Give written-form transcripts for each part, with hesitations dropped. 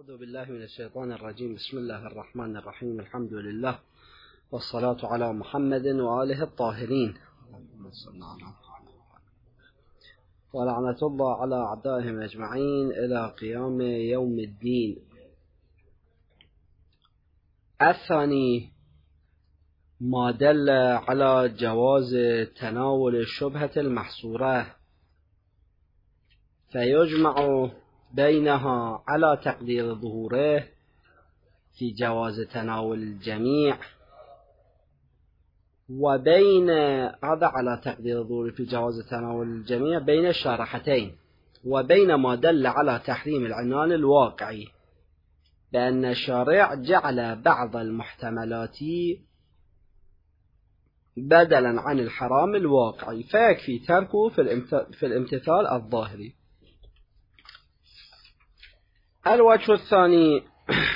أعوذ بالله من الشيطان الرجيم. بسم الله الرحمن الرحيم. الحمد لله والصلاة على محمد وآله الطاهرين، ولعنة الله على أعدائهم أجمعين إلى قيام يوم الدين. الثاني ما دل على جواز تناول الشبهة المحصورة، فيجمع بينها على تقدير ظهوره في جواز تناول الجميع، وبين هذا على تقدير ظهوره في جواز تناول الجميع بين الشارحتين، وبين ما دل على تحريم العنوان الواقعي بأن الشارع جعل بعض المحتملات بدلا عن الحرام الواقعي، فيكفي تركه في الامتثال الظاهري. الوجه الثاني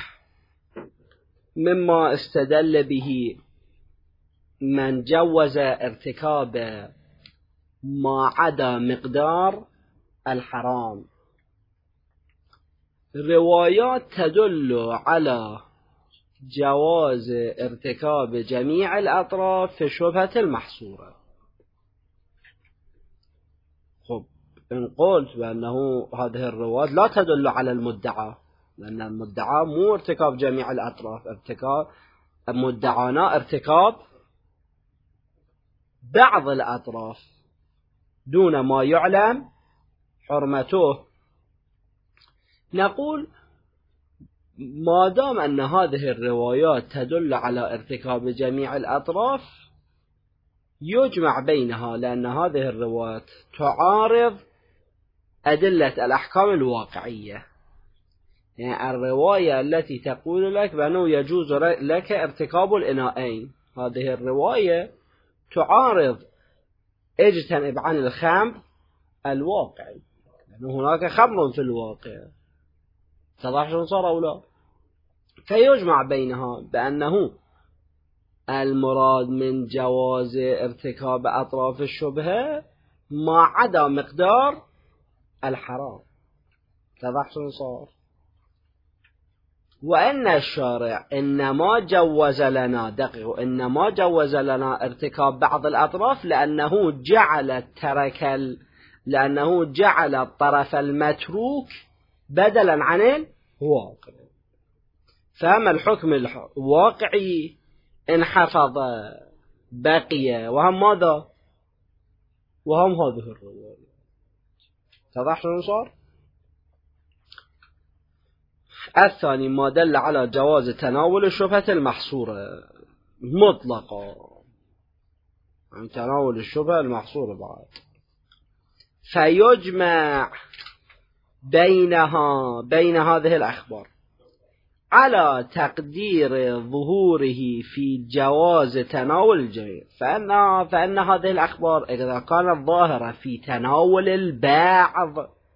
مما استدل به من جوز ارتكاب ما عدا مقدار الحرام روايات تدل على جواز ارتكاب جميع الأطراف في الشبهة المحصورة. إن قلت بأنه هذه الروايات لا تدل على المدعى، لأن المدعى مو ارتكاب جميع الأطراف، مدعانا ارتكاب بعض الأطراف دون ما يعلم حرمته. نقول ما دام أن هذه الروايات تدل على ارتكاب جميع الأطراف يجمع بينها، لأن هذه الروايات تعارض أدلة الأحكام الواقعية. يعني الرواية التي تقول لك بأنه يجوز لك ارتكاب الإناءين، هذه الرواية تعارض اجتنب عن الخمر الواقعي، لأنه هناك خمر في الواقع. اتضح شلون صار أو لا؟ فيجمع بينها بأنه المراد من جواز ارتكاب أطراف الشبهة ما عدا مقدار الحرام. اتضح شلون صار؟ وإن الشارع إنما جوز لنا ارتكاب بعض الأطراف لأنه جعل الطرف المتروك بدلا عن الواقع. فأما الحكم الواقعي انحفظ بقي، وهم ماذا؟ وهم هذه الرواية. اتضح شلون صار؟ الثاني ما دل على جواز تناول الشبهة المحصورة مطلقا، يعني تناول الشبهة المحصورة بعد، فيجمع بين هذه الأخبار على تقدير ظهوره في جواز تناول الجميع. فإن هذه الأخبار إذا كانت ظاهرة في تناول البعض،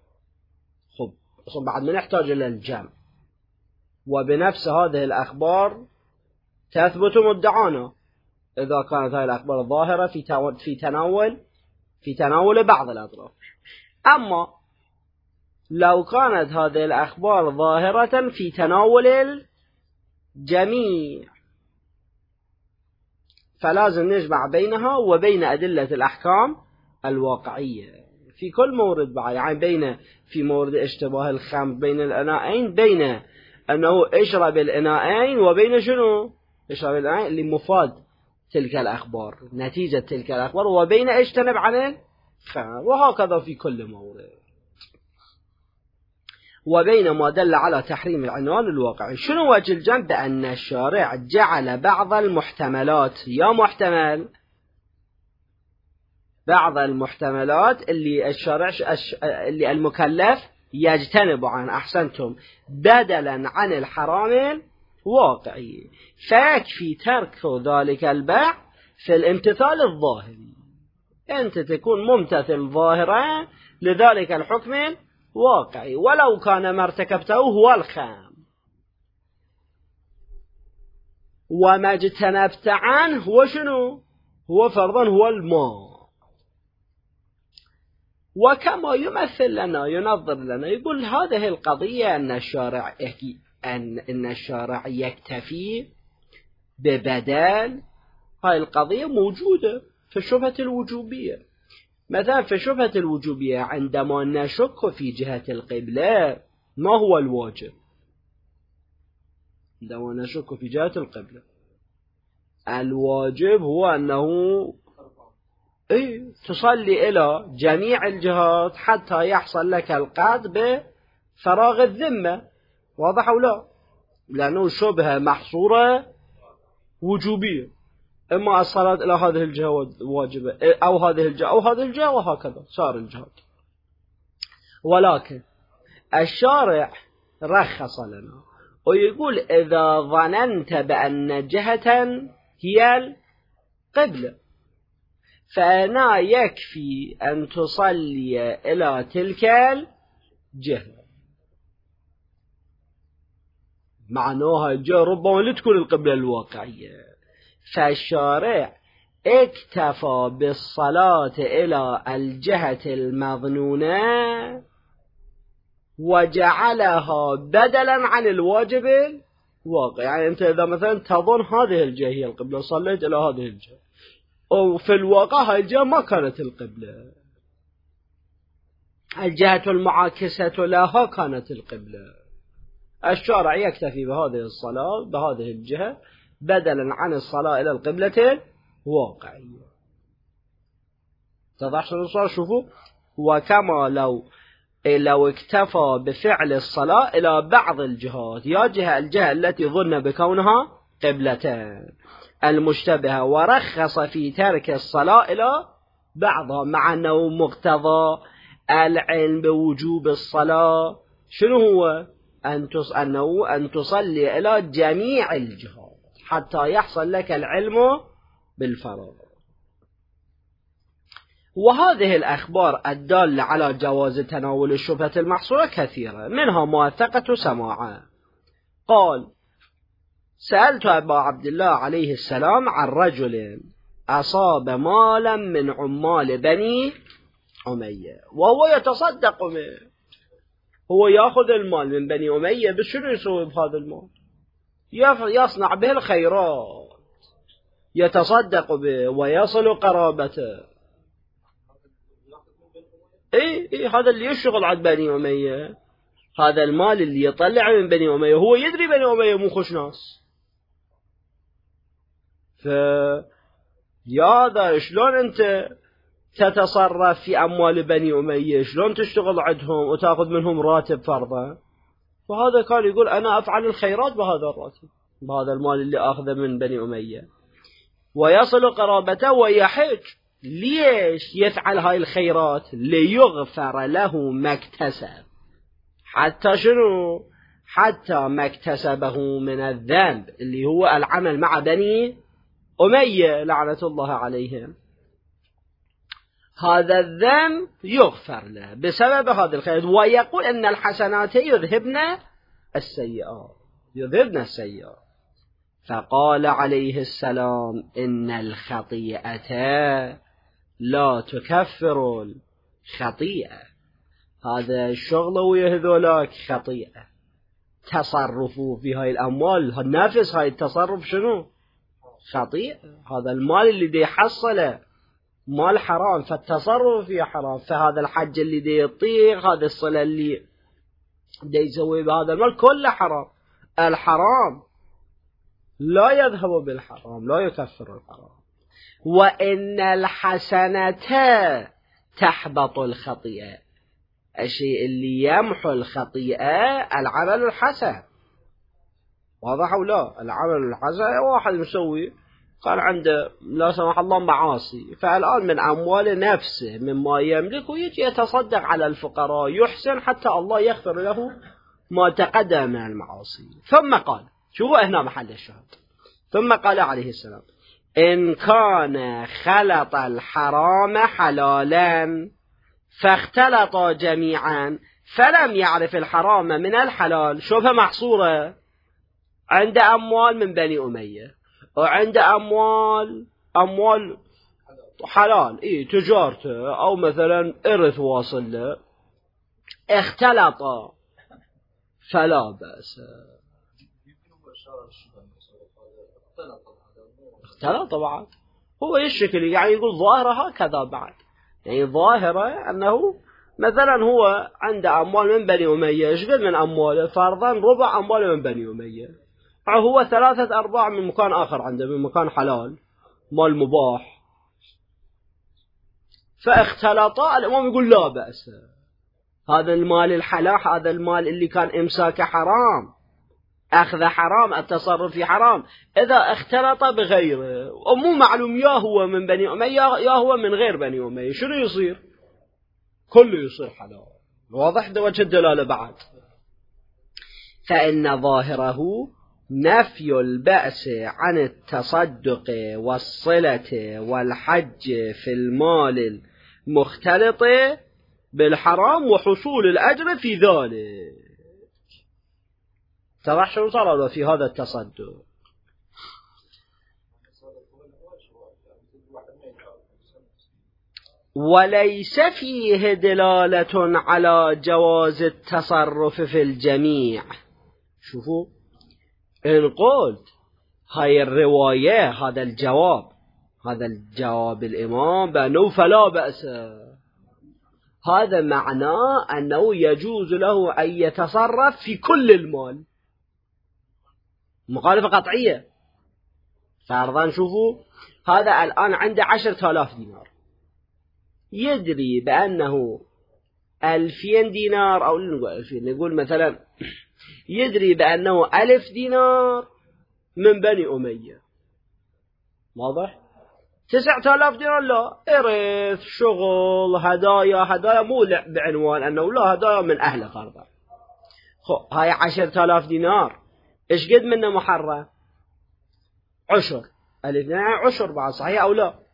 بعد ما نحتاج إلى الجمع، وبنفس هذه الأخبار تثبت مدعانا إذا كانت هذه الأخبار ظاهرة في تناول بعض الأطراف. أما لو كانت هذه الأخبار ظاهرة في تناول الجميع فلازم نجمع بينها وبين أدلة الأحكام الواقعية في كل مورد، يعني في مورد اشتباه الخمر بين الإناءين، بين أنه اشرب الإناءين، وبين شنو؟ اشرب الإناءين لمفاد تلك الأخبار، نتيجة تلك الأخبار، وبين اجتنب عن الخمر، وهكذا في كل مورد. وبين ما دل على تحريم العنوان الواقعي. شنو وجه الجمع؟ بأن الشارع جعل بعض المحتملات، بعض المحتملات اللي المكلف يجتنب عن، أحسنتم، بدلا عن الحرام الواقعي، فيكفي ترك ذلك البيع في الامتثال الظاهري. أنت تكون ممتثل ظاهرا لذلك الحكم الواقعي، ولو كان ما ارتكبته هو الخام، وما اجتنبت عنه هو شنو؟ هو فرضا هو الماء. وكما يمثل لنا ينظر لنا يقول هذه القضية أن الشارع يكتفي ببدل، هاي القضية موجودة في الشبهة الوجوبية. مثلا في الشبهة الوجوبية عندما نشك في جهة القبلة ما هو الواجب؟ عندما نشك في جهة القبلة الواجب هو أنه تصلي إلى جميع الجهات حتى يحصل لك القعد بفراغ الذمة. واضح أو لا؟ لأنه شبهة محصورة وجوبية، إما الصلاة إلى هذه الجهة واجبة أو هذه الجهة أو هذه الجهة وهكذا صار الجهات. ولكن الشارع رخص لنا ويقول إذا ظننت بأن جهة هي القبلة فأنا يكفي أن تصلي إلى تلك الجهة. معناها الجهة ربما لا تكون القبلة الواقعية، فالشارع اكتفى بالصلاة إلى الجهة المظنونة وجعلها بدلا عن الواجب الواقع. يعني أنت إذا مثلا تظن هذه الجهة هي القبلة صليت إلى هذه الجهة وفي الواقع هذه الجهة ما كانت القبلة، الجهة المعاكسة لها كانت القبلة، الشارع يكتفي بهذه الصلاة بهذه الجهة بدلا عن الصلاة إلى القبلة الواقعية. تضحش الصلاة. شوفوا، وكما لو اكتفى بفعل الصلاة إلى بعض الجهات، يا الجهة التي ظن بكونها قبلتان المشتبهة، ورخص في ترك الصلاة إلى بعضها، مع أنه مقتضى العلم بوجوب الصلاة شنو هو؟ أن تصلي إلى جميع الجهات حتى يحصل لك العلم بالفرض. وهذه الأخبار الدالة على جواز تناول الشبهة المحصورة كثيرة، منها موثقة سماعا. قال: سألت أبا عبد الله عليه السلام عن رجل أصاب مالا من عمال بني أمية وهو يتصدق به. هو يأخذ المال من بني أمية، بس شنو يسوي بهذا المال؟ يصنع به الخيرات، يتصدق به ويصل قرابته. هذا اللي يشغل عن بني أمية، هذا المال اللي يطلع من بني أمية هو يدري بني أمية مو خوش ناس. هذا شلون أنت تتصرف في أموال بني أمية؟ شلون تشتغل عندهم وتأخذ منهم راتب فرضا؟ فهذا كان يقول أنا أفعل الخيرات بهذا الراتب، بهذا المال اللي أخذه من بني أمية، ويصل قرابته ويحج. ليش يفعل هاي الخيرات؟ ليغفر له ما اكتسب. حتى شنو؟ حتى ما اكتسبه من الذنب اللي هو العمل مع بني أمية لعنة الله عليهم، هذا الذنب يغفر له بسبب هذا الخير. ويقول أن الحسنات يذهبن السيئات. فقال عليه السلام: إن الخطيئة لا تكفر الخطيئة. هذا الشغل ويهذولك خطيئة، تصرفوا في هاي الأموال، نفس هاي التصرف شنو؟ خطيئة. هذا المال اللي دي حصله مال حرام، فالتصرف فيه حرام. فهذا الحج اللي دي يطيق، هذا الصلاة اللي دي يسوي بهذا المال كله حرام. الحرام لا يذهب بالحرام، لا يكفر الحرام. وإن الحسنة تحبط الخطيئة. الشيء اللي يمحو الخطيئة العمل الحسن. واضح أو لا؟ العمل الحسن واحد مسوي قال عنده لا سمح الله معاصي، فالآن من أموال نفسه مما يملك ويجي يتصدق على الفقراء، يحسن حتى الله يغفر له ما تقدم من المعاصي. ثم قال، شوفوا هنا محل الشهد، ثم قال عليه السلام: إن كان خلط الحرام حلالا فاختلطا جميعا فلم يعرف الحرام من الحلال. شوفها محصورة عند أموال من بني أمية، وعند أموال حلال تجارته أو مثلا إرث واصل له اختلط فلا بأس. اختلط بعد هو الشكل يعني يقول ظاهرة هكذا بعد، يعني ظاهرة أنه مثلا هو عنده أموال من بني أمية، يشغل من أمواله فرضا ربع أمواله من بني أمية، هو 3/4 من مكان آخر عنده، من مكان حلال مال مباح، فاختلطا. الإمام يقول لا بأس، هذا المال الحلال، هذا المال اللي كان إمساكه حرام، أخذ حرام، التصرف فيه حرام، إذا اختلط بغيره ومو معلوم يا هو من بني أمية يا هو من غير بني أمية، شنو يصير؟ كله يصير حلال. واضح ده وجه الدلالة بعد. فإن ظاهره نفي البأس عن التصدق والصلة والحج في المال المختلط بالحرام وحصول الأجر في ذلك. ترى شو صار في هذا التصدق؟ وليس فيه دلالة على جواز التصرف في الجميع. شوفوا إن قلت هاي الرواية، هذا الجواب الإمام بأنه فلا بأس، هذا معناه أنه يجوز له أن يتصرف في كل المال، مخالفة قطعية. فرضا شوفوا هذا الآن عنده 10,000 دينار، يدري بأنه 2000 دينار أو نقول مثلا يدري بأنه 1000 دينار من بني أمية، واضح؟ 9,000 دينار لا، إرث، شغل، هدايا مو بعنوان أنه لا، هدايا من أهله فرضا. هاي 10,000 دينار إيش قد منه محرم؟ عشر. 1000 دينار عشر بعد، صحيح أو لا؟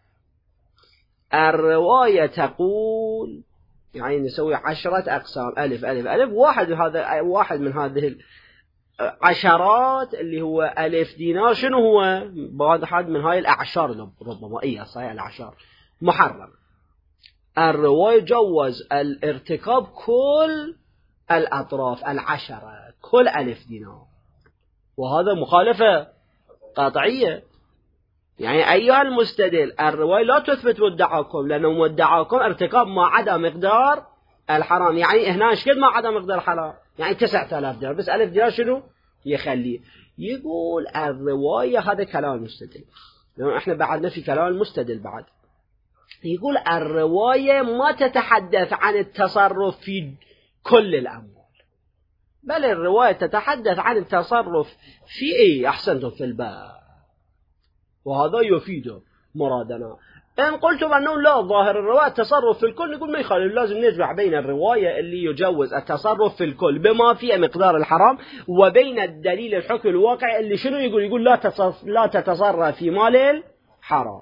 الرواية تقول يعني نسوي 10 أقسام، ألف ألف ألف، واحد من هذه العشرات اللي هو 1000 دينار، شنو هو؟ واحد من هاي الأعشار، ربما صحيح الأعشار محرم. الرواية جوز الارتكاب كل الأطراف 10، كل 1000 دينار، وهذا مخالفة قطعية. يعني أيها المستدل، الرواية لا تثبت مدعاكم، لأنه مدعاكم ارتكاب ما عدا مقدار الحرام، يعني هنا ايش قد ما عدا مقدار الحرام؟ يعني 9,000 دينار، بس 1000 دينار شنو يخليه؟ يقول الرواية، هذا كلام المستدل، لأنه احنا بعدنا في كلام المستدل بعد. يقول الرواية ما تتحدث عن التصرف في كل الأموال، بل الرواية تتحدث عن التصرف في أحسنتم في الباب، وهذا يفيد مرادنا. إن قلتم أنه لا، ظاهر الرواية التصرف في الكل، نقول ما يخالف، لازم نجمع بين الرواية اللي يجوز التصرف في الكل بما فيه مقدار الحرام، وبين الدليل الحكم الواقع اللي شنو يقول لا تتصرف في مال الحرام.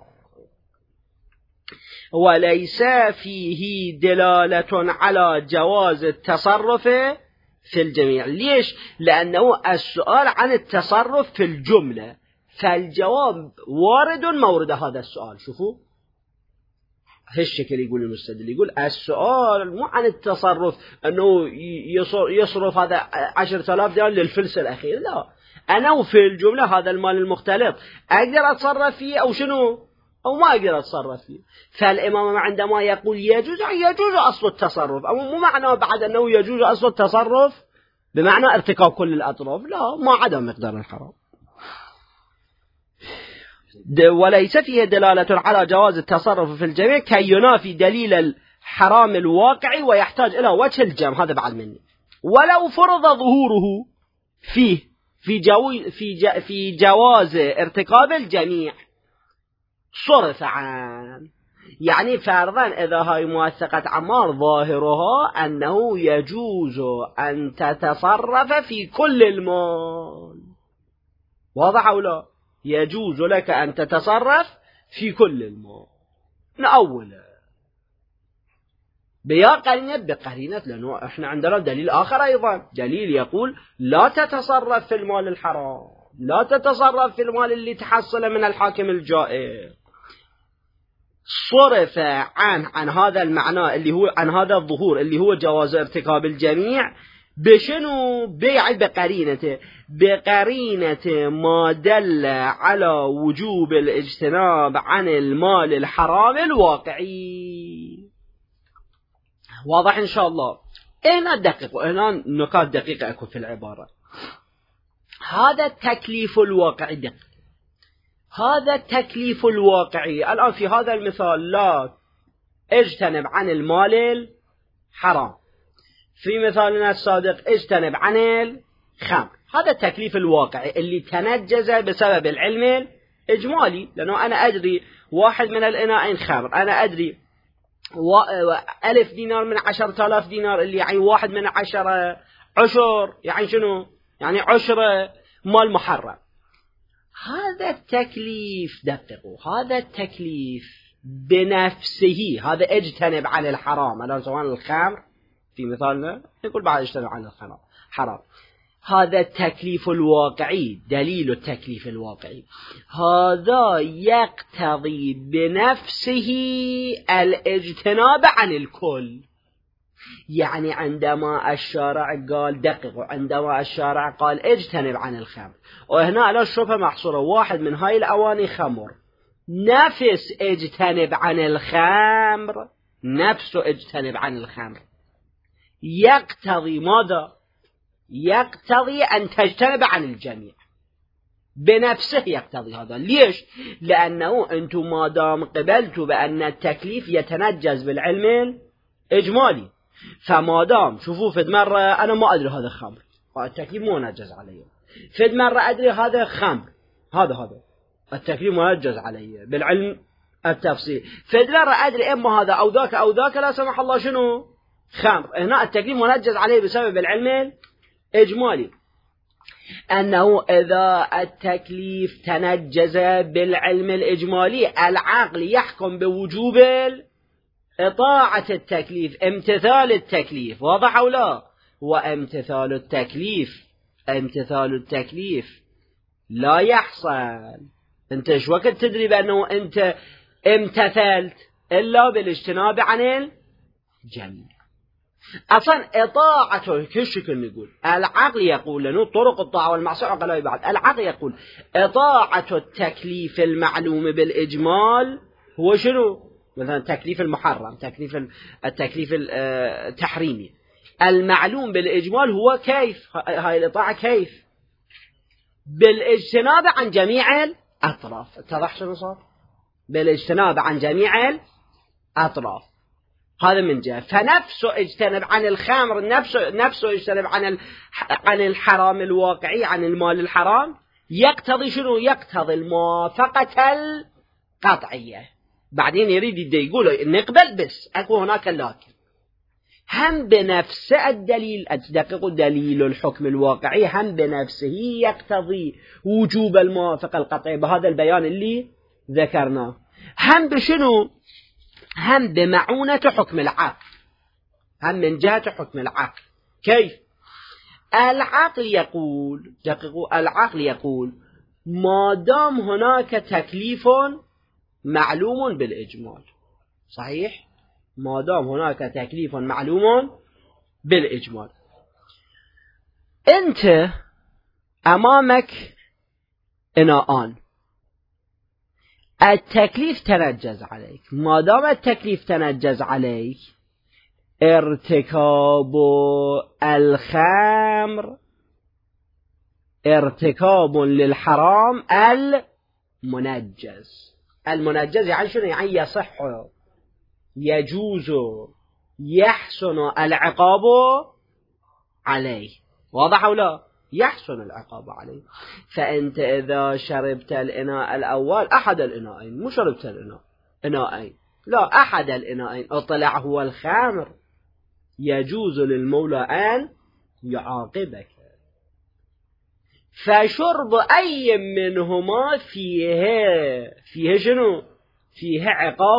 وليس فيه دلالة على جواز التصرف في الجميع. ليش؟ لأنه السؤال عن التصرف في الجملة، فالجواب وارد مورد هذا السؤال. شوفوا هالشكل يقول المستدل، يقول السؤال مو عن التصرف أنه يصرف هذا 10,000 دينار للفلس الأخير، لا، أنا في الجملة هذا المال المختلط أقدر أتصرف فيه أو شنو، أو ما أقدر أتصرف فيه. فالإمام عندما يقول يجوز أصل التصرف، أو مو معنى بعد أنه يجوز أصل التصرف بمعنى ارتكاب كل الأطراف، لا، ما عدا مقدار الحرام. وليس فيه دلالة على جواز التصرف في الجميع كي ينافي دليل الحرام الواقعي ويحتاج إلى وجه الجمع. هذا بعد مني. ولو فرض ظهوره فيه في جواز ارتكاب الجميع صرف عن، يعني فرضا إذا هاي موثقة عمار ظاهرها أنه يجوز أن تتصرف في كل المال، واضح أو لا؟ يجوز لك أن تتصرف في كل المال أولا بقرينة، لأنه إحنا عندنا دليل آخر أيضا، دليل يقول لا تتصرف في المال الحرام، لا تتصرف في المال اللي تحصل من الحاكم الجائر. صرف عن هذا المعنى اللي هو عن هذا الظهور اللي هو جواز ارتكاب الجميع بشنو؟ بقرينة ما دل على وجوب الاجتناب عن المال الحرام الواقعي. واضح إن شاء الله؟ هنا دقيقة، هنا نقاط دقيقة أكون في العبارة. هذا التكليف الواقعي دقيق. هذا التكليف الواقعي الآن في هذا المثال لا اجتنب عن المال الحرام، في مثالنا السابق اجتنب عن الخمر. هذا التكليف الواقعي اللي تنجز بسبب العلم الإجمالي، لأنه أنا أدري واحد من الإناءين خمر، أنا أدري 1000 دينار من 10,000 دينار اللي يعني 1 من 10 عشر، يعني شنو؟ يعني 10 مال محرم. هذا التكليف دققوا، هذا التكليف بنفسه، هذا اجتنب عن الحرام، الآن سواء الخمر في مثالنا يقول بعد اجتنب عن الحرام. هذا التكليف الواقعي، دليل التكليف الواقعي، هذا يقتضي بنفسه الاجتناب عن الكل. يعني عندما الشارع قال دققوا، عندما الشارع قال اجتنب عن الخمر، وهنا لا الشبهة محصورة، واحد من هاي الأواني خمر، نفس اجتنب عن الخمر، نفسه اجتنب عن الخمر، يقتضي ماذا؟ يقتضي أن تجتنب عن الجميع بنفسه، يقتضي هذا. ليش؟ لأنه أنتم ما دام قبلتوا بأن التكليف يتنجز بالعلم الإجمالي، فما دام شوفوا فد مرة أنا ما أدري هذا خمر، التكليف مو منجز علي، فد مرة أدري هذا خمر، هذا التكليف منجز علي بالعلم التفصيلي، فد مرة أدري إما هذا أو ذاك لا سمح الله شنو؟ خمر. هنا التكليف منجز عليه بسبب العلم الإجمالي، أنه إذا التكليف تنجز بالعلم الإجمالي العقل يحكم بوجوب إطاعة التكليف، امتثال التكليف. واضح أو لا؟ وامتثال التكليف لا يحصل، أنت شو وقت تدري بأنه أنت امتثلت إلا بالاجتناب عن الجميع. أصلا إطاعته كل شكل نقول العقل يقول لأنه طرق الطاعة والمعصية عقلاء بعض، العقل يقول إطاعة التكليف المعلوم بالإجمال هو شنو؟ مثلا تكليف المحرم، التكليف التحريمي المعلوم بالإجمال هو كيف؟ هاي الإطاعة كيف؟ بالاجتناب عن جميع الأطراف. اتضح شنو صار؟ بالاجتناب عن جميع الأطراف، هذا من جهة. فنفسه اجتنب عن الخمر، نفسه اجتنب عن الحرام الواقعي، عن المال الحرام، يقتضي شنو؟ يقتضي الموافقة القطعية. بعدين يريد يقول نقبل بس أكو هناك لكن. هم بنفس الدليل، أتدقق دليل الحكم الواقعي، هم بنفسه يقتضي وجوب الموافقة القطعية بهذا البيان اللي ذكرناه. هم بشنو؟ هم بمعونة حكم العقل، هم من جهة حكم العقل. كيف؟ العقل يقول، دققوا، العقل يقول ما دام هناك تكليف معلوم بالإجمال، صحيح؟ ما دام هناك تكليف معلوم بالإجمال، أنت أمامك إناءان، التكليف تنجز عليك، ما دام التكليف تنجز عليك ارتكاب الخمر ارتكاب للحرام المنجز. المنجز يعني شنو؟ يعني يصح، يجوز، يحسن العقاب عليه. واضح أو لا؟ يحسن العقاب عليه. فأنت إذا شربت الإناء الأول، أحد الإناءين، مو شربت إناءين، لا، أحد الإناءين اطلع هو الخمر، يجوز للمولى أن يعاقبك. فشرب أي منهما فيه شنو؟ فيه عقاب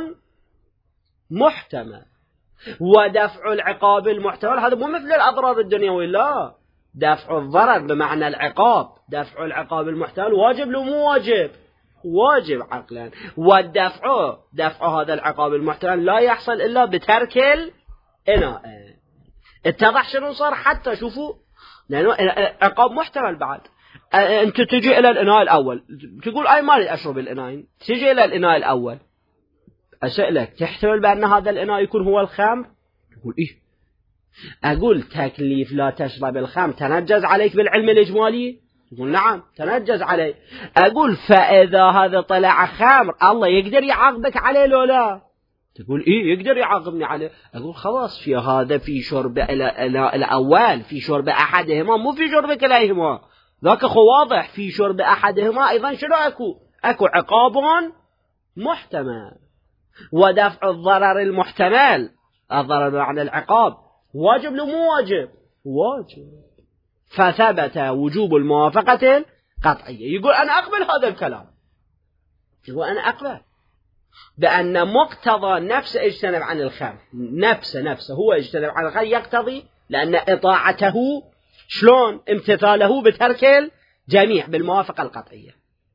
محتمل، ودفع العقاب المحتمل هذا مو مثل الأضرار الدنيوية، لا، دفع الضرر بمعنى العقاب، دفع العقاب المحتمل واجب لو مو واجب؟ واجب عقلا، دفع هذا العقاب المحتمل لا يحصل إلا بترك الإناء. اتضح شنو صار؟ حتى شوفوا لأنه عقاب محتمل بعد. أنت تجي إلى الإناء الأول تقول أي مالي أشرب الإناءين، تجي إلى الإناء الأول أسألك تحتمل بأن هذا الإناء يكون هو الخمر؟ تقول إيه. أقول تكليف لا تشرب الخمر تنجز عليك بالعلم الإجمالي؟ تقول نعم تنجز علي. أقول فإذا هذا طلع خمر الله يقدر يعاقبك عليه لو لا؟ تقول إيه يقدر يعاقبني عليه. أقول خلاص في هذا في شرب الأول، في شرب أحدهما مو في شرب كليهما، ذاك أخو واضح. في شرب أحدهما أيضا شنو أكو عقاب محتمل، ودفع الضرر المحتمل، الضرر بمعنى العقاب، واجب لو مو واجب؟ واجب. فثبت وجوب الموافقة القطعية. يقول أنا أقبل هذا الكلام، يقول أنا أقبل بأن مقتضى نفس اجتنب عن الخمر، نفسه هو اجتنب عن الخمر يقتضي، لأن إطاعته شلون؟ امتثاله بترك الجميع بالموافقة القطعية.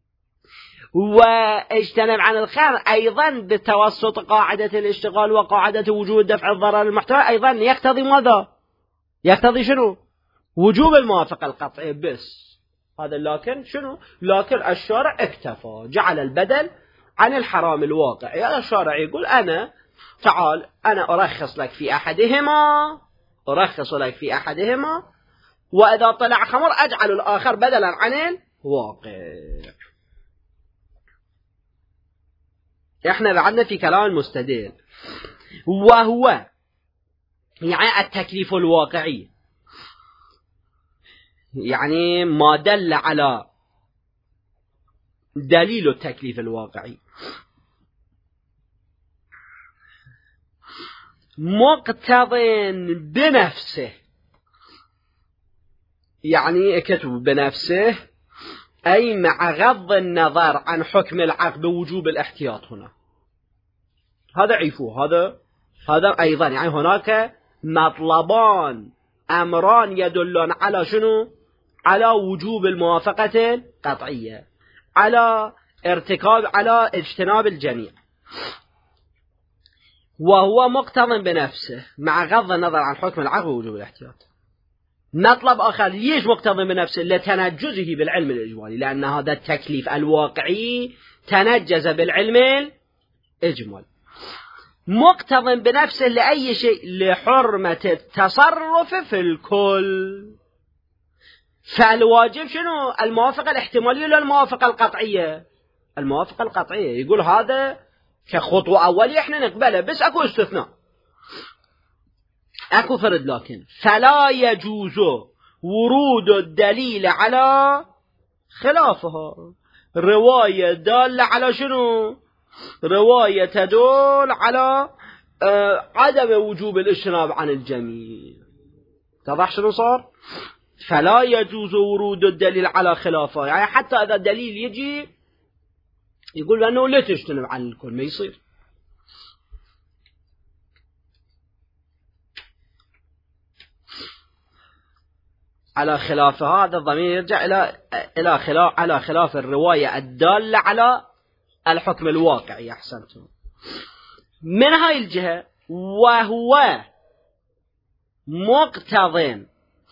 واجتنب عن الخمر أيضا بتوسط قاعدة الاشتغال وقاعدة وجود دفع الضرر المحتمل أيضا يقتضي ماذا؟ يقتضي شنو؟ وجوب الموافقة القطعية بس. هذا لكن شنو؟ لكن الشارع اكتفى، جعل البدل عن الحرام الواقعي. هذا الشارع يقول أنا تعال أنا أرخص لك في أحدهما، وإذا طلع خمر أجعل الآخر بدلا عن الواقع. احنا بعدنا في كلام المستدل، وهو يعني التكليف الواقعي، يعني ما دل على دليل التكليف الواقعي مقتض بنفسه. يعني كتب بنفسه أي مع غض النظر عن حكم العقد بوجوب الاحتياط. هنا هذا عيفوه، هذا أيضا يعني هناك مطلبان أمران يدلون على شنو؟ على وجوب الموافقة القطعية، على اجتناب الجميع. وهو مقتض بنفسه مع غض النظر عن حكم العقد ووجوب الاحتياط. مطلب آخر ليش مقتض بنفسه؟ لتنجزه بالعلم الإجمالي، لأن هذا التكليف الواقعي تنجز بالعلم الإجمالي. مقتض بنفسه لأي شيء؟ لحرمة التصرف في الكل. فالواجب شنو؟ الموافقة الاحتمالية ولا الموافقة القطعية؟ الموافقة القطعية. يقول هذا كخطوة أولية احنا نقبله، بس أكو استثناء، أكو فرد لكن فلا يجوز ورود الدليل على خلافها. رواية دالة على شنو؟ رواية تدل على عدم وجوب الاجتناب عن الجميع. تضح شنو صار؟ فلا يجوز ورود الدليل على خلافه، يعني حتى إذا الدليل يجي يقول أنه لا تجتنب عن الكل، ما يصير. على خلاف هذا الضمير يرجع على خلاف الرواية الدالة على الحكم الواقعي. أحسنتم. من هاي الجهة وهو مقتض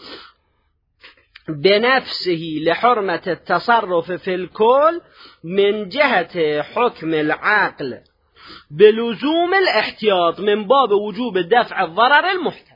بنفسه لحرمة التصرف في الكل من جهة حكم العقل بلزوم الاحتياط من باب وجوب دفع الضرر المحتمل.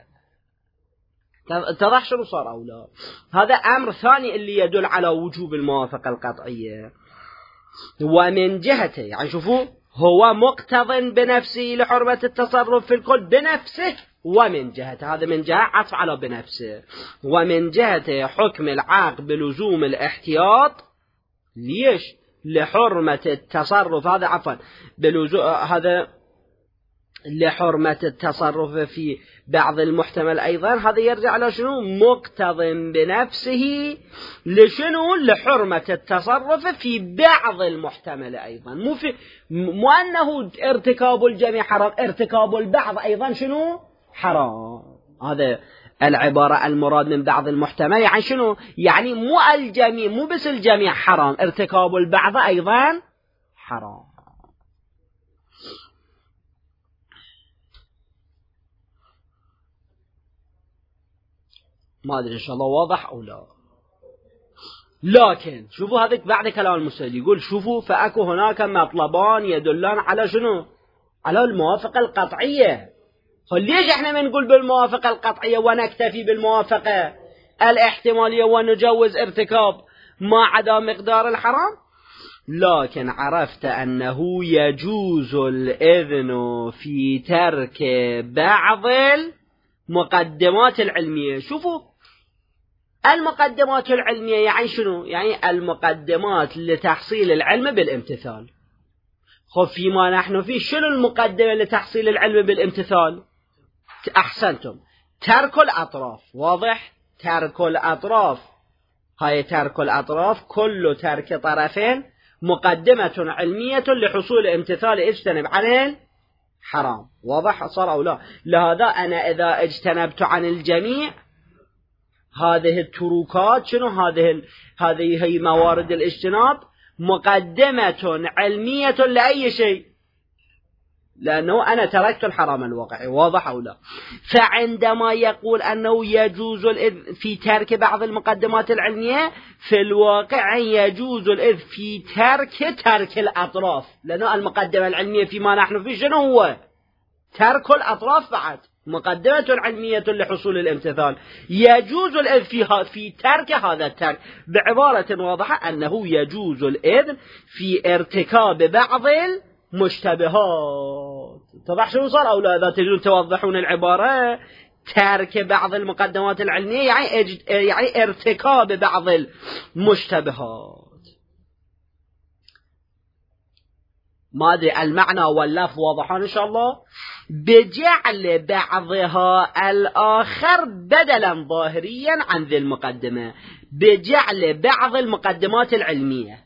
اتضح شنو صار أو لا؟ هذا أمر ثاني اللي يدل على وجوب الموافقة القطعية. ومن جهته يعني شوفوا هو مقتض بنفسه لحرمة التصرف في الكل بنفسه، ومن جهته هذا من جهة عطف على بنفسه، ومن جهته حكم العاقب بلزوم الاحتياط. ليش؟ لحرمة التصرف هذا عفوا هذا لحرمة التصرف في بعض المحتمل أيضا. هذا يرجع على شنو؟ مقتض بنفسه لشنو؟ لحرمة التصرف في بعض المحتمل أيضا، مو أنه ارتكاب الجميع حرام، ارتكاب البعض أيضا شنو؟ حرام. هذا العبارة المراد من بعض المحتمل يعني شنو؟ يعني مو الجميع، مو بس الجميع حرام، ارتكاب البعض أيضا حرام. ما أدري إن شاء الله واضح أو لا. لكن شوفوا هذا بعد كلام المستدل يقول شوفوا فأكو هناك مطلبان يدلان على شنو؟ على الموافقة القطعية. ليش احنا ما نقول بالموافقة القطعية ونكتفي بالموافقة الاحتمالية ونجوز ارتكاب ما عدا مقدار الحرام؟ لكن عرفت أنه يجوز الإذن في ترك بعض المقدمات العلمية. شوفوا المقدمات العلمية يعني شنو؟ يعني المقدمات لتحصيل العلم بالامتثال. فيما نحن فيه شنو المقدمة لتحصيل العلم بالامتثال؟ أحسنتم، ترك الأطراف. واضح؟ ترك الأطراف. هاي ترك الأطراف كل ترك طرفين مقدمة علمية لحصول امتثال اجتنب عن الحرام. واضح صار أو لا؟ لهذا أنا إذا اجتنبت عن الجميع هذه التروكات شنو؟ هذه هي موارد الاجتناب مقدمة علمية لأي شيء، لأنه أنا تركت الحرام الواقعي. واضح أو لا؟ فعندما يقول أنه يجوز الإذن في ترك بعض المقدمات العلمية، في الواقع يجوز الإذن في ترك الأطراف، لأنه المقدمة العلمية فيما نحن فيه شنو هو؟ ترك الأطراف. بعد مقدمة علمية لحصول الامتثال، يجوز الإذن في ترك هذا الترك. بعبارة واضحة أنه يجوز الإذن في ارتكاب بعض المشتبهات. طبعا شنو صار أو لا؟ إذا تجدون توضحون العبارة، ترك بعض المقدمات العلمية يعني ارتكاب بعض المشتبهات. ما أدري المعنى واللفظ واضحان إن شاء الله. بجعل بعضها الآخر بدلا ظاهريا عن ذي المقدمة، بجعل بعض المقدمات العلمية.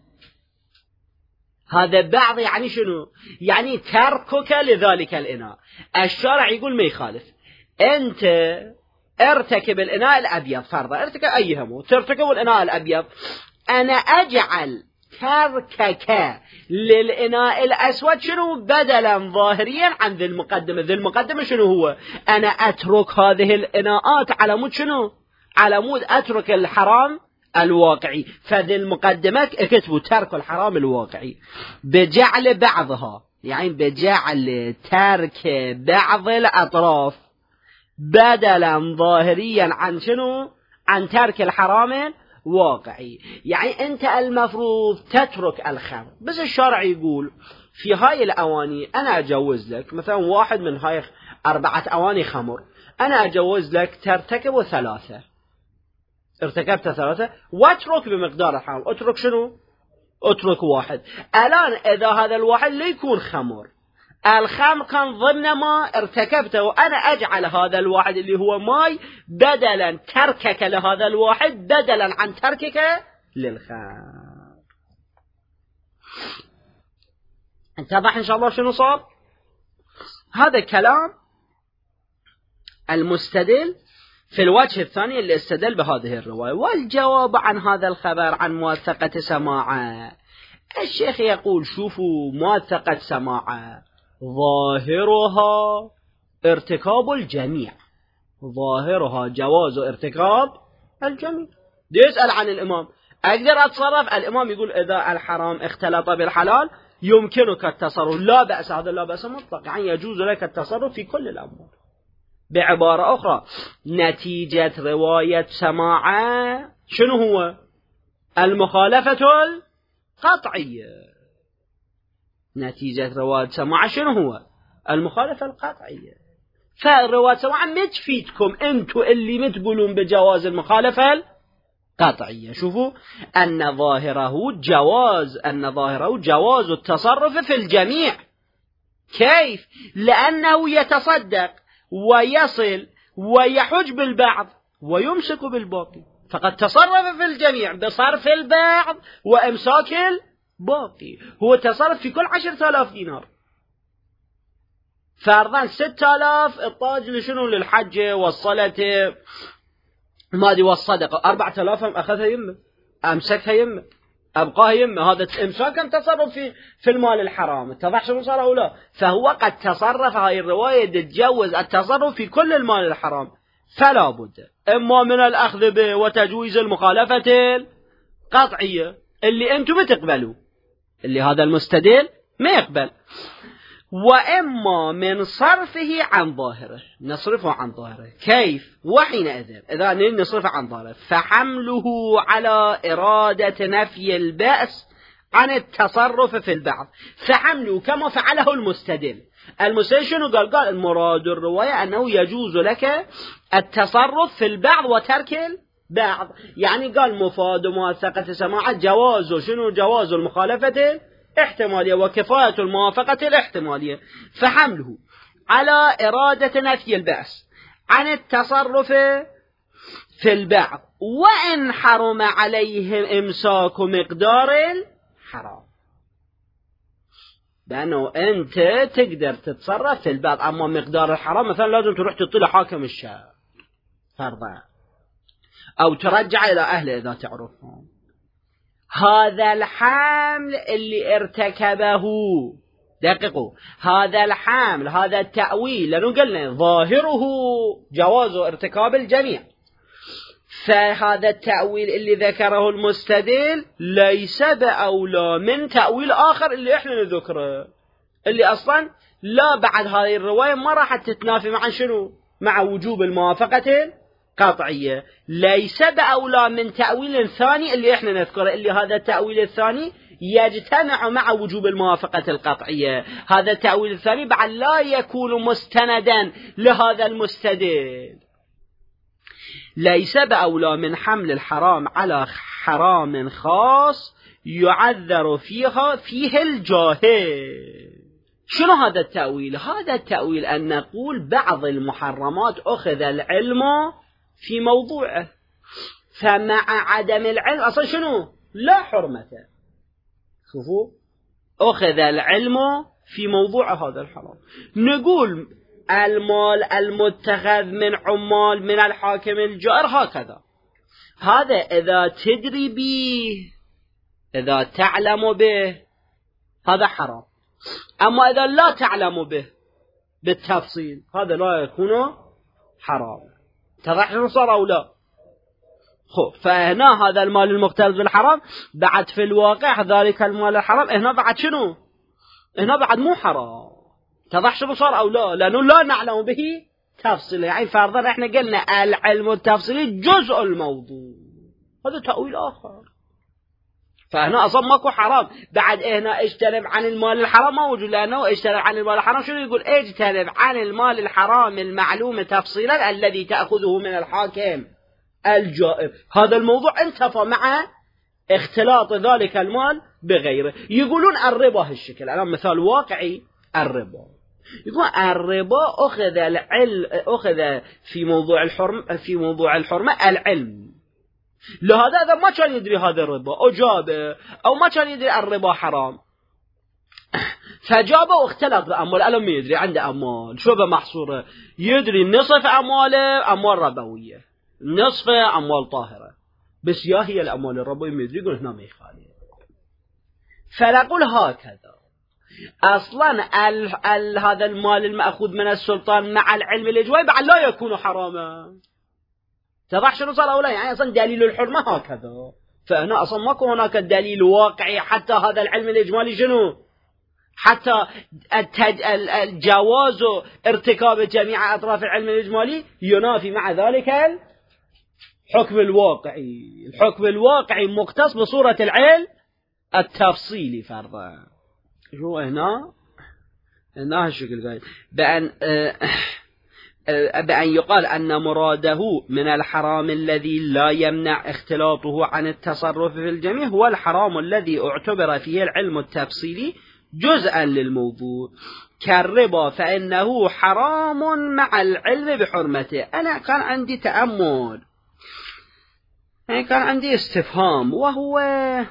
هذا بعض يعني شنو؟ يعني تركك لذلك الإناء. الشارع يقول ما يخالف، أنت ارتكب الإناء الأبيض فرضا، ارتكب أيهما ترتكب الإناء الأبيض، أنا أجعل تركك للإناء الأسود شنو؟ بدلا ظاهريا عن ذي المقدمة. ذي المقدمة شنو هو؟ أنا أترك هذه الإناءات على مود شنو؟ على مود أترك الحرام الواقعي. فذي المقدمة اكتبوا ترك الحرام الواقعي بجعل بعضها، يعني بجعل ترك بعض الأطراف بدلا ظاهريا عن شنو؟ عن ترك الحرام واقعي. يعني أنت المفروض تترك الخمر، بس الشرع يقول في هاي الأواني أنا أجوز لك مثلا واحد من هاي 4 أواني خمر، أنا أجوز لك ترتكب 3، ارتكبت 3 واترك بمقدار الحرام. اترك شنو؟ اترك 1. الآن إذا هذا الواحد لا يكون خمر، الخمر كان ضمن ما ارتكبته، وأنا أجعل هذا الواحد اللي هو ماي بدلا تركك لهذا الواحد بدلا عن تركك للخمر. انتبه إن شاء الله شنو صار؟ هذا كلام المستدل في الوجه الثاني اللي استدل بهذه الرواية. والجواب عن هذا الخبر عن موثقة سماعة، الشيخ يقول شوفوا موثقة سماعة ظاهرها ارتكاب الجميع، ظاهرها جواز ارتكاب الجميع. يسأل عن الإمام، أقدر أتصرف؟ الإمام يقول إذا الحرام اختلط بالحلال يمكنك التصرف، لا بأس، هذا لا بأس مطلق، يعني يجوز لك التصرف في كل الأمور. بعبارة أخرى نتيجة رواية سماعة شنو هو؟ المخالفة القطعية. نتيجة رواية سماعة شنو هو؟ المخالفة القطعية. فرواية سماعة ما تفيدكم انتوا اللي متقولون بجواز المخالفة القطعية. شوفوا أن ظاهره جواز التصرف في الجميع. كيف؟ لأنه يتصدق ويصل ويحج بالبعض ويمسك بالباقي، فقد تصرف في الجميع بصرف البعض وإمساك الباقي. هو تصرف في كل 10,000 دينار، فرضا 6,000 الطاج لشنو؟ للحج والصلاة ما دي والصدقة، 4,000 أخذها يمه، أمسكها يمه، أبقاه يمه، هذا إمساكا تصرف في المال الحرام. اتضح شنو صار أو لا؟ فهو قد تصرف، هاي الرواية تتجوز التصرف في كل المال الحرام، فلا بد إما من الأخذ به وتجويز المخالفة القطعية اللي أنتم بتقبلوا، اللي هذا المستدل ما يقبل، وإما من صرفه عن ظاهره، نصرفه عن ظاهره. كيف؟ وحينئذ إذا نصرفه عن ظاهره فحمله على إرادة نفي البأس عن التصرف في البعض، فحمله كما فعله المستدل. المستدل شنو قال؟ قال المراد الرواية أنه يجوز لك التصرف في البعض وترك البعض، يعني قال مفاد موثقة سماعة جواز شنو؟ جواز المخالفة احتمالية وكفاية الموافقة الاحتمالية، فحمله على إرادة نفي البأس عن التصرف في البعض وإن حرم عليهم إمساك مقدار الحرام، لأنه أنت تقدر تتصرف في البعض، أما مقدار الحرام مثلا لازم تروح تطلع حاكم الشهر فرضا أو ترجع إلى أهله إذا تعرفهم. هذا الحمل اللي ارتكبه، دققوا، هذا الحمل، هذا التأويل، لأنه قلنا ظاهره جواز ارتكاب الجميع، فهذا التأويل اللي ذكره المستدل ليس بأولى من تأويل آخر اللي احنا نذكره، اللي أصلا لا بعد هذه الرواية ما راح تتنافي مع شنو؟ مع وجوب الموافقة قطعية. ليس بأولى من تأويل ثاني اللي احنا نذكره، اللي هذا التأويل الثاني يجتمع مع وجوب الموافقة القطعية. هذا التأويل الثاني بعد لا يكون مستندا لهذا المستدل. ليس بأولى من حمل الحرام على حرام خاص يعذر فيه الجاهل. شنو هذا التأويل؟ هذا التأويل أن نقول بعض المحرمات أخذ العلم في موضوعه، فمع عدم العلم أصلا شنو؟ لا حرمته. شوفوا، أخذ العلم في موضوع هذا الحرام. نقول المال المتخذ من عمال من الحاكم الجائر هكذا، هذا إذا تدري به، إذا تعلم به، هذا حرام. أما إذا لا تعلم به بالتفصيل هذا لا يكون حرام. تضح شنو صار أو لا؟ فهنا هذا المال المقترض بالحرام بعد في الواقع ذلك المال الحرام هنا بعد شنو؟ هنا بعد مو حرام. تضح شنو صار أو لا؟ لأنه لا نعلم به تفصيل، يعني فرضا احنا قلنا العلم التفصيلي جزء الموضوع، هذا تأويل آخر. فهنا أصلا ماكو حرام. بعد هنا اجتنب عن المال الحرام ما وجود، لأنه اجتنب عن المال الحرام شنو يقول؟ اجتنب عن المال الحرام المعلوم تفصيلا الذي تأخذه من الحاكم الجائر. هذا الموضوع انتفى مع اختلاط ذلك المال بغيره. يقولون الربا هالشكل، الآن مثال واقعي، الربا يقول الربا أخذ في موضوع الحرمة العلم. لهذا إذا ما كان يدري هذا الربا أجابه، أو ما كان يدري الربا حرام فجابه واختلط بأموال، الآن ما يدري عنده أموال شو محصورة، يدري نصف أمواله أموال ربوية، نصف أموال طاهرة، بس يا هي الأموال الربوية ما يدري، يقول هنا ما يخالي. فنقول هكذا أصلا هذا المال المأخوذ من السلطان مع العلم الإجوائي بعد لا يكون حراما. تضح شنو صار أولا؟ يعني أصلا دليل الحرمة هكذا. فهنا أصلا ماكو هناك دليل واقعي حتى هذا العلم الإجمالي شنو؟ حتى الجواز ارتكاب جميع أطراف العلم الإجمالي ينافي مع ذلك الحكم الواقعي. الحكم الواقعي مختص بصورة العلم التفصيلي فرضا. شو هنا هالشكل قايل بأن يقال أن مراده من الحرام الذي لا يمنع اختلاطه عن التصرف في الجميع هو الحرام الذي اعتبر فيه العلم التفصيلي جزءا للموضوع كالربا، فإنه حرام مع العلم بحرمته. أنا كان عندي تأمل، يعني كان عندي استفهام، وهو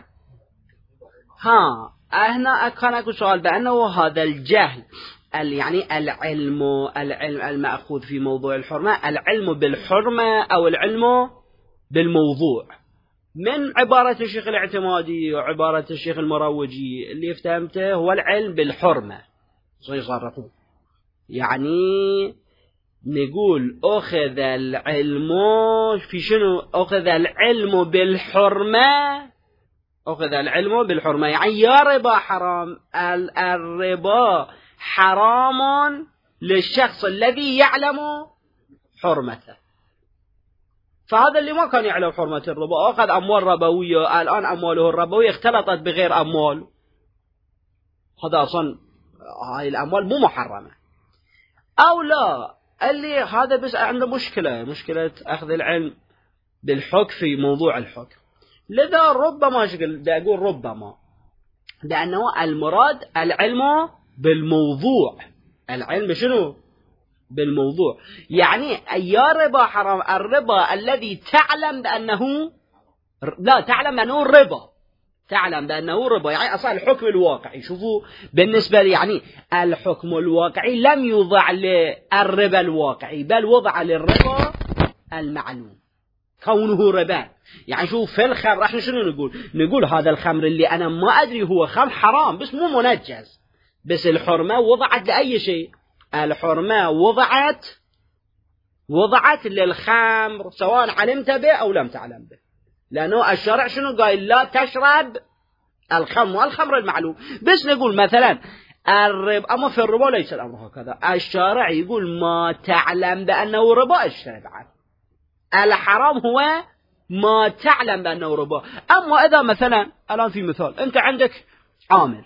هنا كان أقول سؤال بأنه هذا الجهل يعني العلم المأخوذ في موضوع الحرمة، العلم بالحرمة أو العلم بالموضوع؟ من عبارة الشيخ الاعتمادي وعبارة الشيخ المروجي اللي فهمته هو العلم بالحرمة. يصرفون يعني نقول أخذ العلم في شنو؟ أخذ العلم بالحرمة. أخذ العلم بالحرمة يعني يا ربا حرام، الربا حرام للشخص الذي يعلم حرمته. فهذا اللي ما كان يعلم حرمة الربا أخذ أموال ربوية، الآن أمواله الربوية اختلطت بغير أموال، هذا أصلا هاي الأموال مو محرمة. أو لا، اللي هذا بس عنده مشكلة أخذ العلم بالحكم في موضوع الحكم. لذا ربما دا أقول ربما لأنه المراد العلم بالموضوع. العلم شنو؟ بالموضوع. يعني يا ربا حرام، الربا الذي تعلم بأنه لا تعلم بأنه ربا، تعلم بأنه ربا يعني أصلا الحكم الواقعي. شوفوا بالنسبة لي يعني الحكم الواقعي لم يوضع للربا الواقعي بل وضع للربا المعلوم كونه ربا. يعني شوف في الخمر احنا شنو نقول هذا الخمر اللي أنا ما أدري هو خمر حرام بس مو منجز، بس الحرمة وضعت لأي شيء. الحرمة وضعت للخمر سواء علمت به أو لم تعلم به، لأنه الشرع شنو قال؟ لا تشرب الخمر والخمر المعلوم. بس نقول مثلا الربا، أما في الربا ليس الأمر هكذا، الشرع يقول ما تعلم بأنه ربا اشتري عنه. الحرام هو ما تعلم بأنه ربا. أما إذا مثلا الآن في مثال، أنت عندك عامل،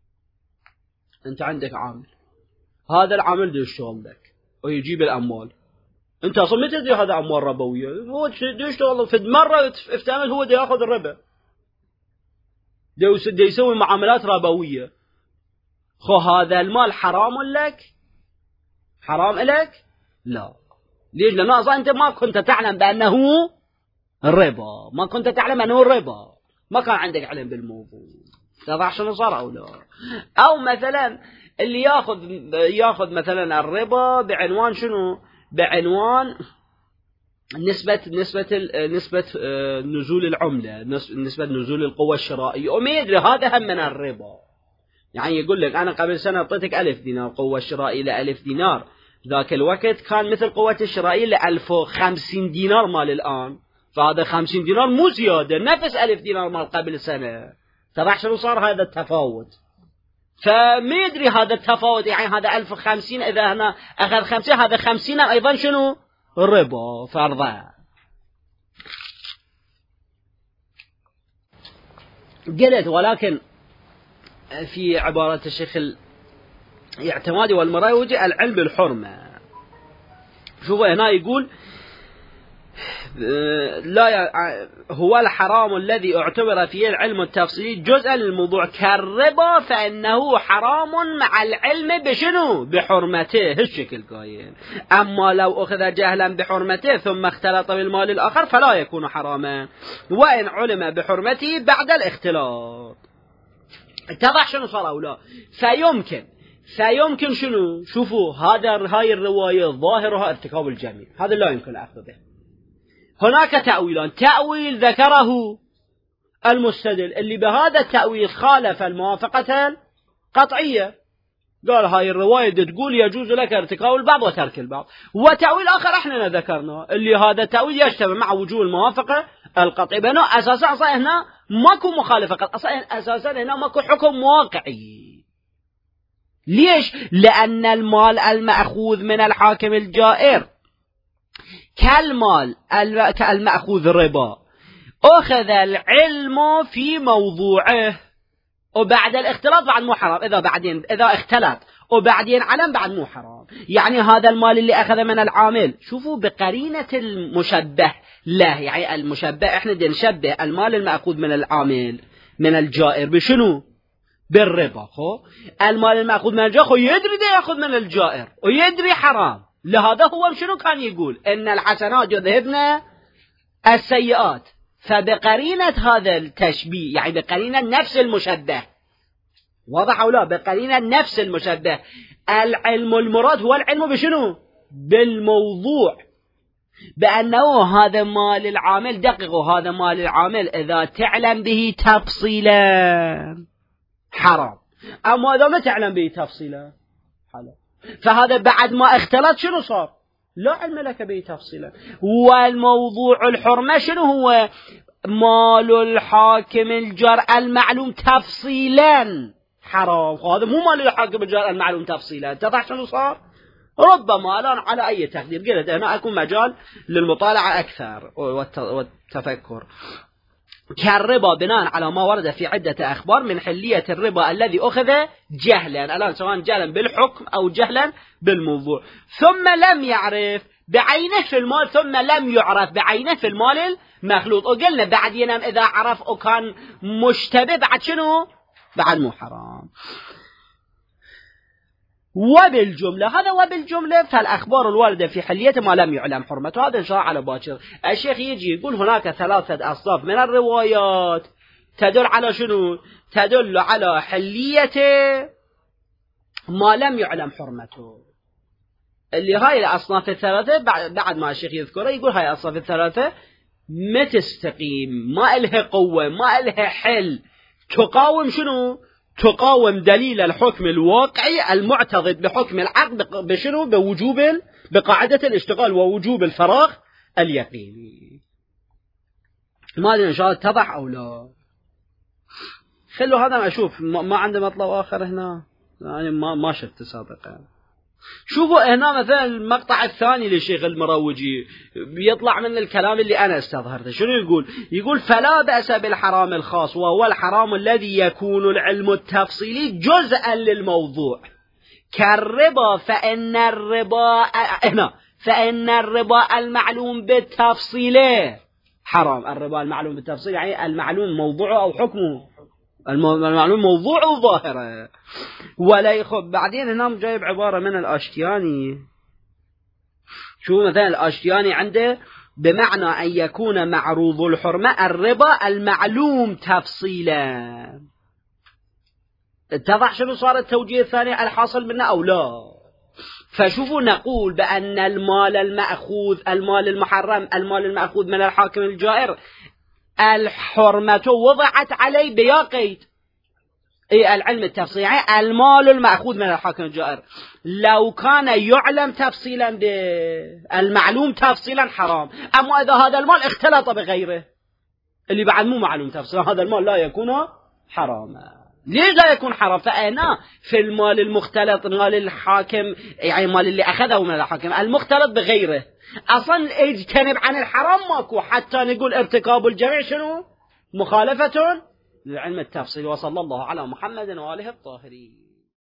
هذا العامل دي يشتغل لك ويجيب الأموال، أنت أصلا ما تدري هذا أموال ربوية، هو يشتغل في مرة افتهمت هو دي يأخذ الربا، دي يسوي معاملات ربوية. خو هذا المال حرام لك؟ حرام لك؟ لا. ليش؟ لأنه أصلا أنت ما كنت تعلم بأنه الربا، ما كنت تعلم أنه الربا، ما كان عندك علم بالموضوع. تضع شنو صار أو لا؟ أو مثلا اللي ياخذ مثلا الربا بعنوان شنو؟ بعنوان نسبة نزول العملة، نسبة نزول القوة الشرائية، وما يدري هذا هم من الربا. يعني يقول لك أنا قبل سنة أعطيتك 1000 دينار قوة الشرائية ل1000 دينار، ذاك الوقت كان مثل قوة الشرائية ل1050 دينار مال الآن، فهذا 50 دينار مو زيادة، نفس 1000 دينار مال قبل سنة. تضح شنو صار هذا التفاوت؟ فما يدري هذا التفاوت، يعني هذا 1050 إذا هنا أخذ 50 هذا 50 أيضا شنو؟ ربا فرضا. قلت ولكن في عبارة الشيخ الاعتمادي والمروجي العلم بالحرمة. شوفوا هنا يقول لا هو الحرام الذي اعتبر فيه العلم التفصيلي جزءا للموضوع كالربا فإنه حرام مع العلم بشنو؟ بحرمته. هالشكل قايل. أما لو أخذ جهلا بحرمته ثم اختلط بالمال الآخر فلا يكون حراما وإن علم بحرمته بعد الاختلاط. اتضح شنو صار أو لا؟ فيمكن شنو؟ شوفوا هاي الرواية ظاهرها ارتكاب الجميع، هذا لا يمكن الأخذ به. هناك تأويلان، تأويل ذكره المستدل اللي بهذا التأويل خالف الموافقة القطعية، قال هاي الرواية تقول يجوز لك ارتكاب البعض وترك البعض، وتأويل آخر احنا ذكرنا اللي هذا التأويل يجتمع مع وجود الموافقة القطعية، بأنه أساسا هنا ماكو مخالفة، أساسا هنا ماكو حكم واقعي. ليش؟ لأن المال المأخوذ من الحاكم الجائر كالمال المأخوذ الربا أخذ العلم في موضوعه وبعد الاختلاط بعد مو حرام، إذا اختلط وبعدين علم بعد مو حرام. يعني هذا المال اللي أخذ من العامل، شوفوا بقرينة المشبه له، يعني المشبه احنا بدنا نشبه المال المأخوذ من العامل من الجائر بشنو؟ بالربا. المال المأخوذ من الجائر يدري ده يأخذ من الجائر ويدري حرام، لهذا هو شنو كان يقول إن الحسنات يذهبن السيئات. فبقرينة هذا التشبيه يعني بقرينة نفس المشبه، واضح أو لا؟ بقرينة نفس المشبه العلم المراد هو العلم بشنو؟ بالموضوع. بأنه هذا مال العامل، دققوا، هذا مال العامل إذا تعلم به تفصيلا حرام، أما إذا ما تعلم به تفصيلا حلال. فهذا بعد ما اختلط شنو صار؟ لا علم لك به تفصيلا. والموضوع الحرمة شنو هو؟ مال الحاكم الجار المعلوم تفصيلا حرام. هذا مو مال الحاكم الجار المعلوم تفصيلا. اتضح شنو صار؟ ربما الآن على أي تقدير قلت هنا أكون مجال للمطالعة أكثر والتفكر. كالربا بناء على ما ورد في عدة أخبار من حلية الربا الذي أخذ جهلا، الآن سواء جهلا بالحكم أو جهلا بالموضوع، ثم لم يعرف بعينه في المال، ثم لم يعرف بعينه في المال المخلوط. وقلنا بعد ينام إذا عرف وكان مشتبه بعد شنو؟ بعد مو حرام. وبالجملة هذا وبالجملة فالأخبار الواردة في حلية ما لم يعلم حرمته. هذا إن شاء الله على باكر. الشيخ يجي يقول هناك 3 أصناف من الروايات تدل على شنو؟ تدل على حلية ما لم يعلم حرمته. اللي هاي الأصناف الثلاثة بعد ما الشيخ يذكره يقول هاي الأصناف الثلاثة ما تستقيم، ما إلها قوة، ما إلها حل تقاوم شنو؟ تقاوم دليل الحكم الواقعي المعتضد بحكم العقد بشنو؟ بوجوب بقاعدة الاشتغال ووجوب الفراغ اليقيني. ما أدري إن شاء الله اتضح أو لا. خلوا هذا ما أشوف، ما عنده مطلب آخر هنا يعني ما شفت سابقا. شوفوا هنا مثلا المقطع الثاني للشيخ المروجي بيطلع من الكلام اللي أنا استظهرته. شنو يقول فلا بأس بالحرام الخاص، وهو الحرام الذي يكون العلم التفصيلي جزءا للموضوع كالربا، فإن الربا المعلوم بالتفصيل حرام. الربا المعلوم بالتفصيل يعني المعلوم موضوعه أو حكمه، المعلوم موضوعه ظاهره. ولا يخب بعدين هنا جايب عبارة من الأشتياني. شو مثلا الأشتياني عنده بمعنى أن يكون معروض الحرمة الربا المعلوم تفصيلا. اتضح شنو صار التوجيه الثاني الحاصل منه أو لا؟ فشوفوا نقول بأن المال المحرم، المال المأخوذ من الحاكم الجائر الحرمة وضعت عليه بيا قيد العلم التفصيلي، يعني المال المأخوذ من الحاكم الجائر لو كان يعلم تفصيلا بالمعلوم تفصيلا حرام. أما إذا هذا المال اختلط بغيره اللي بعد مو معلوم تفصيلا هذا المال لا يكون حراما. ليش لا يكون حرام؟ فأنا في المال المختلط، مال الحاكم يعني المال اللي أخذه من الحاكم المختلط بغيره أصلا اجتنب عن الحرام ماكو، حتى نقول ارتكاب الجميع شنو؟ مخالفة للعلم التفصيل. وصلى الله على محمد وآله الطاهرين.